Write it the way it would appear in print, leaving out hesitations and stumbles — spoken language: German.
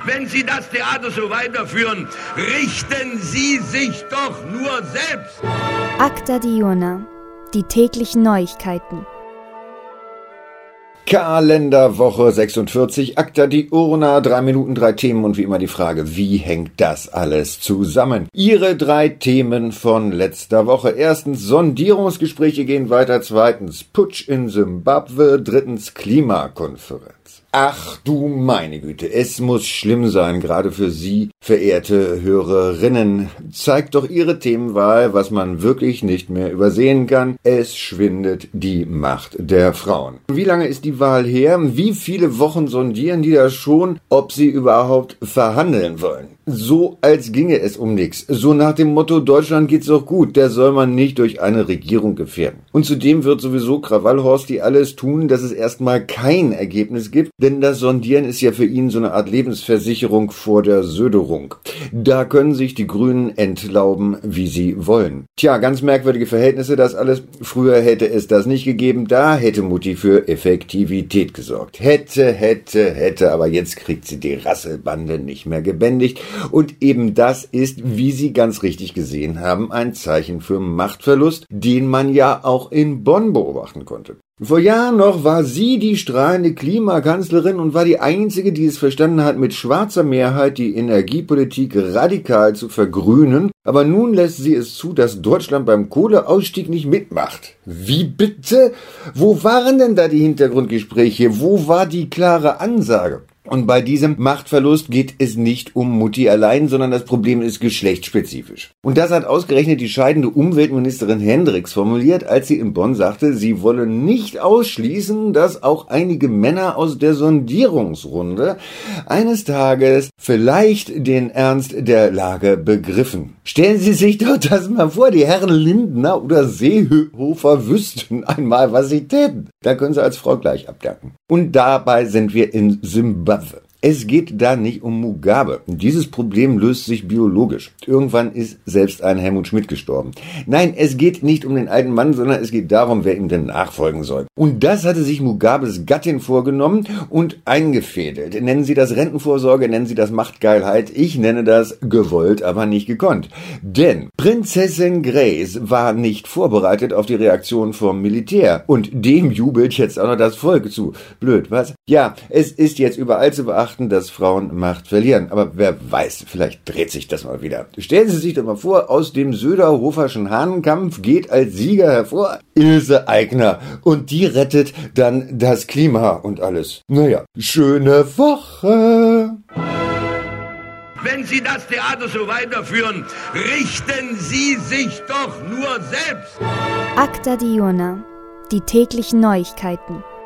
Wenn Sie das Theater so weiterführen, richten Sie sich doch nur selbst. Acta Diurna, die täglichen Neuigkeiten. Kalenderwoche 46, Acta Diurna, 3 Minuten, 3 Themen und wie immer die Frage, wie hängt das alles zusammen? Ihre 3 Themen von letzter Woche. Erstens, Sondierungsgespräche gehen weiter. Zweitens, Putsch in Simbabwe. Drittens, Klimakonferenz. Ach du meine Güte, es muss schlimm sein, gerade für Sie, verehrte Hörerinnen. Zeigt doch Ihre Themenwahl, was man wirklich nicht mehr übersehen kann. Es schwindet die Macht der Frauen. Wie lange ist die Wahl her? Wie viele Wochen sondieren die da schon, ob sie überhaupt verhandeln wollen? So, als ginge es um nichts. So nach dem Motto, Deutschland geht's doch gut, der soll man nicht durch eine Regierung gefährden. Und zudem wird sowieso Krawallhorsti alles tun, dass es erstmal kein Ergebnis gibt, denn das Sondieren ist ja für ihn so eine Art Lebensversicherung vor der Söderung. Da können sich die Grünen entlauben, wie sie wollen. Tja, ganz merkwürdige Verhältnisse das alles. Früher hätte es das nicht gegeben, da hätte Mutti für Effektivität gesorgt. Hätte, aber jetzt kriegt sie die Rasselbande nicht mehr gebändigt. Und eben das ist, wie Sie ganz richtig gesehen haben, ein Zeichen für Machtverlust, den man ja auch in Bonn beobachten konnte. Vor Jahren noch war sie die strahlende Klimakanzlerin und war die einzige, die es verstanden hat, mit schwarzer Mehrheit die Energiepolitik radikal zu vergrünen. Aber nun lässt sie es zu, dass Deutschland beim Kohleausstieg nicht mitmacht. Wie bitte? Wo waren denn da die Hintergrundgespräche? Wo war die klare Ansage? Und bei diesem Machtverlust geht es nicht um Mutti allein, sondern das Problem ist geschlechtsspezifisch. Und das hat ausgerechnet die scheidende Umweltministerin Hendricks formuliert, als sie in Bonn sagte, sie wolle nicht ausschließen, dass auch einige Männer aus der Sondierungsrunde eines Tages vielleicht den Ernst der Lage begriffen. Stellen Sie sich doch das mal vor, die Herren Lindner oder Seehofer wüssten einmal, was sie täten. Da können Sie als Frau gleich abdanken. Und dabei sind wir in Simbabwe. Es geht da nicht um Mugabe. Dieses Problem löst sich biologisch. Irgendwann ist selbst ein Helmut Schmidt gestorben. Nein, es geht nicht um den alten Mann, sondern es geht darum, wer ihm denn nachfolgen soll. Und das hatte sich Mugabes Gattin vorgenommen und eingefädelt. Nennen Sie das Rentenvorsorge, nennen Sie das Machtgeilheit. Ich nenne das gewollt, aber nicht gekonnt. Denn Prinzessin Grace war nicht vorbereitet auf die Reaktion vom Militär. Und dem jubelt jetzt auch noch das Volk zu. Blöd, was? Ja, es ist jetzt überall zu beachten, dass Frauen Macht verlieren. Aber wer weiß, vielleicht dreht sich das mal wieder. Stellen Sie sich doch mal vor, aus dem Söder-Hoferschen Hahnenkampf geht als Sieger hervor Ilse Aigner. Und die rettet dann das Klima und alles. Naja, schöne Woche. Wenn Sie das Theater so weiterführen, richten Sie sich doch nur selbst. Acta Diurna, die täglichen Neuigkeiten.